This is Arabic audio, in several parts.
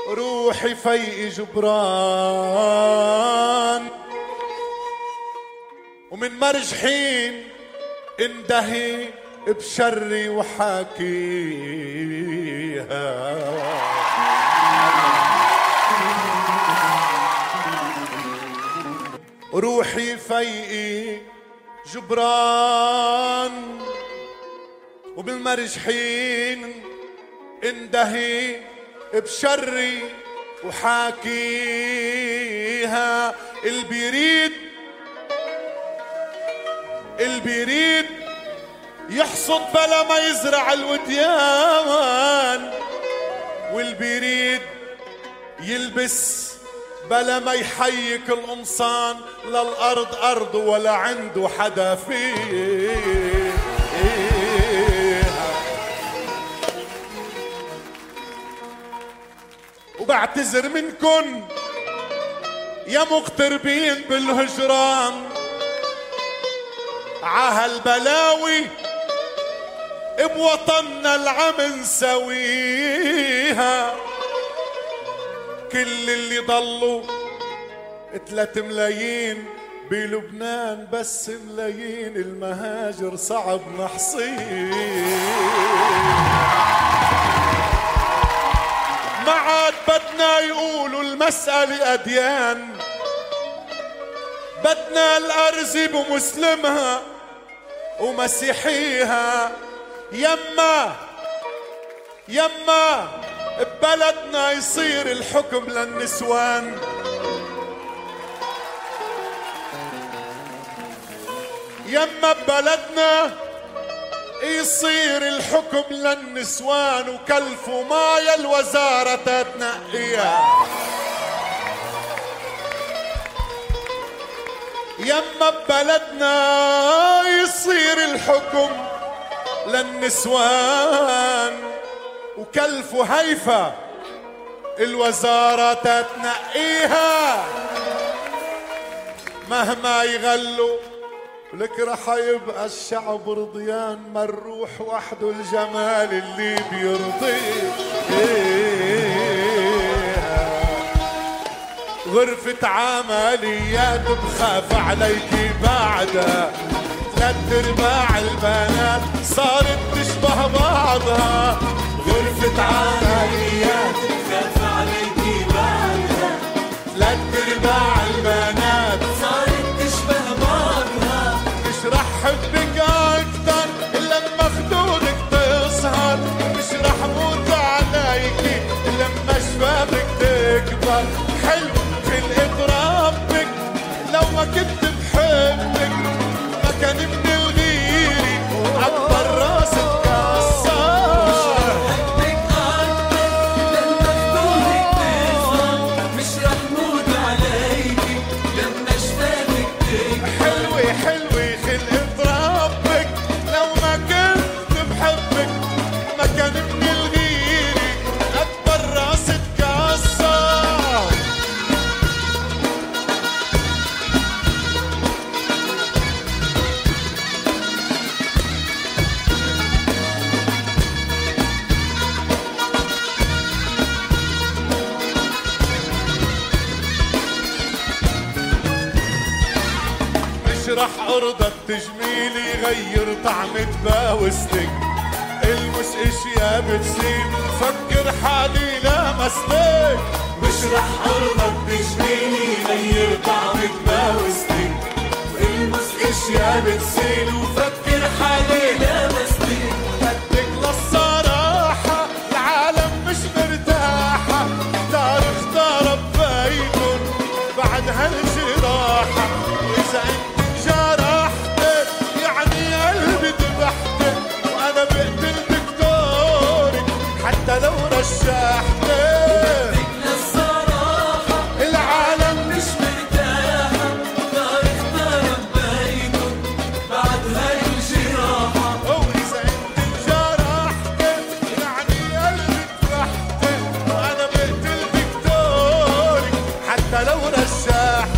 روحي فيقي جبران ومن مرجحين اندهي بشري وحاكيها. روحي فيقي جبران وبالمرجحين اندهي بشري وحاكيها. البيريد يحصد بلا ما يزرع الوديان، والبيريد يلبس بلا ما يحيك القمصان، للأرض أرض ولا عنده حدا فيه. وبعتذر منكن يا مغتربين بالهجران عهالبلاوي بوطننا العم نسويها. كل اللي ضلوا 3 ملايين بلبنان، بس ملايين المهاجر صعب نحصيه. ما عاد بدنا يقولوا المسألة أديان، بدنا الأرز بمسلمها ومسيحيها. يما ببلدنا يصير الحكم للنسوان، يما ببلدنا يصير الحكم للنسوان، وكلفوا مايا الوزارة تتنقيها. يما ببلدنا يصير الحكم للنسوان، وكلفوا هيفا الوزارة تتنقيها. مهما يغلوا لك رح يبقى الشعب رضيان، ما الروح وحده الجمال اللي بيرضيه. غرفة عمليات بخاف عليكي بعدها، 3/4 البنات صارت تشبه بعضها. غرفة عمليات بخاف عليكي بعدها، 3/4 البنات صارت تشبه بعضها. مش رح حبك اكتر لما خدودك تسهر، مش رح موت عليكي لما شبابك تكبر. حلو خلقت ربك لو ما كنت بحبك، ما كان من الغيري عبر راس اتكسر. حبك اكتر لما خدودك تسهر، مش رح موت عليكي لما شبابك تكبر. حلوة خلقت ربك لو ما كنت بحبك، ما كان من الغيري اكبر راس اتكسر. رح ارضى التجميل يغير طعمة باوستك، المس اشياء بتسيب فكر حالي لمستك. مش رح ارضى التجميل يغير طعمة باوستك، المس اشياء بتسيب وفكر حالي لمستك. بدك للصراحة العالم مش مرتاحة، اختار بيكن بعد هالجراحة. واذا انت جرحتك يعني قلبي ذبحتك، وانا بقتل دكتورك حتى لو رشحتك. للصراحة العالم مش مرتاحة، اختار بيكن بعد هاي الجراحة. واذا انت جرحتك يعني قلبي ذبحتك، وانا بقتل دكتورك حتى لو رشحتك.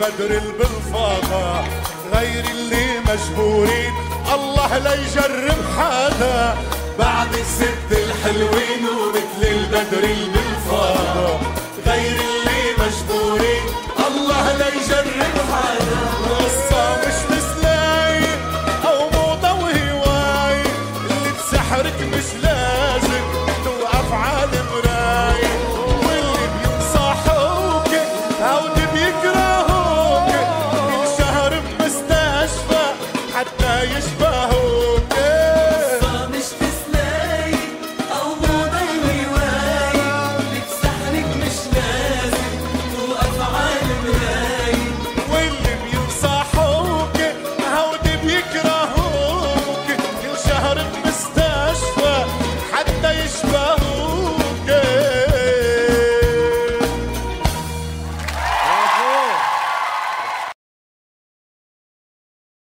البدر بالفاضة، غير اللي مجبورين الله لا يجرب حدا، بعد الست الحلوين ومثل البدر بالفاضة، غير